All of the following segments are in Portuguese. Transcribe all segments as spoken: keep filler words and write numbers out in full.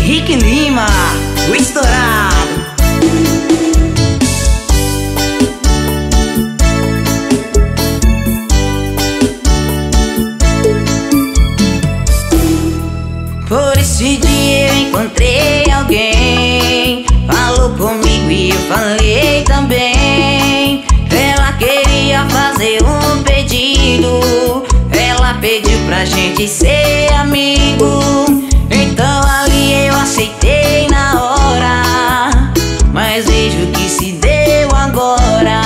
Henrique Lima, o estourado. Por esse dia eu encontrei alguém, falou comigo e eu falei também. Ela queria fazer um pedido, ela pediu pra gente ser amigo. Então ali eu aceitei na hora, mas vejo que se deu agora.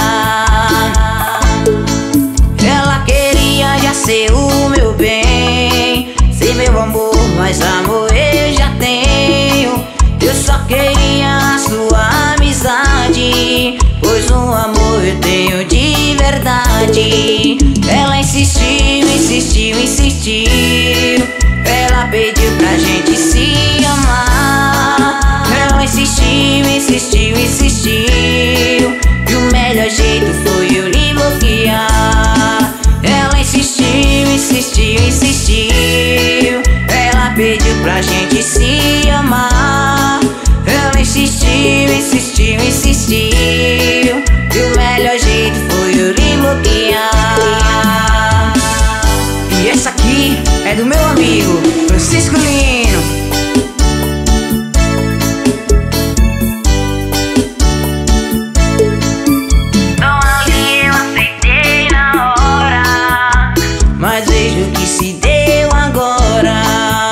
Ela queria já ser o meu bem, ser meu amor, mas amor eu já tenho. Eu só queria a sua amizade, pois um amor eu tenho de verdade. Ela insistiu, insistiu, insistiu, ela pediu pra gente se amar. Ela insistiu, insistiu, insistiu, e o melhor jeito foi eu lhe bloquear. Ela insistiu, insistiu, insistiu, ela pediu pra gente se amar. Ela insistiu, insistiu, insistiu, e o melhor jeito foi eu lhe bloquear. E essa aqui é do meu amigo Francisco Lino. Então ali eu aceitei na hora, mas vejo que se deu agora.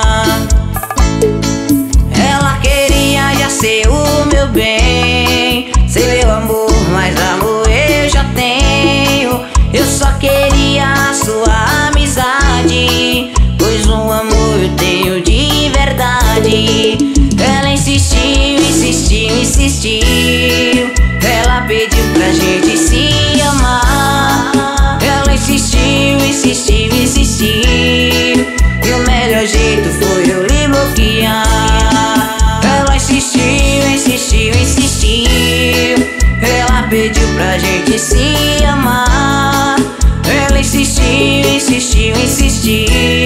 Ela queria já ser o meu bem, ser meu amor, mas amor eu já tenho. Eu só queria a sua amizade, pois um amor eu tenho de verdade. Ela insistiu, insistiu, insistiu, ela pediu pra gente se amar. Ela insistiu, insistiu, insistiu, e o melhor jeito foi eu lhe bloquear. Ela insistiu, insistiu, insistiu, ela pediu pra gente se amar. Ela insistiu, insistiu, insistiu,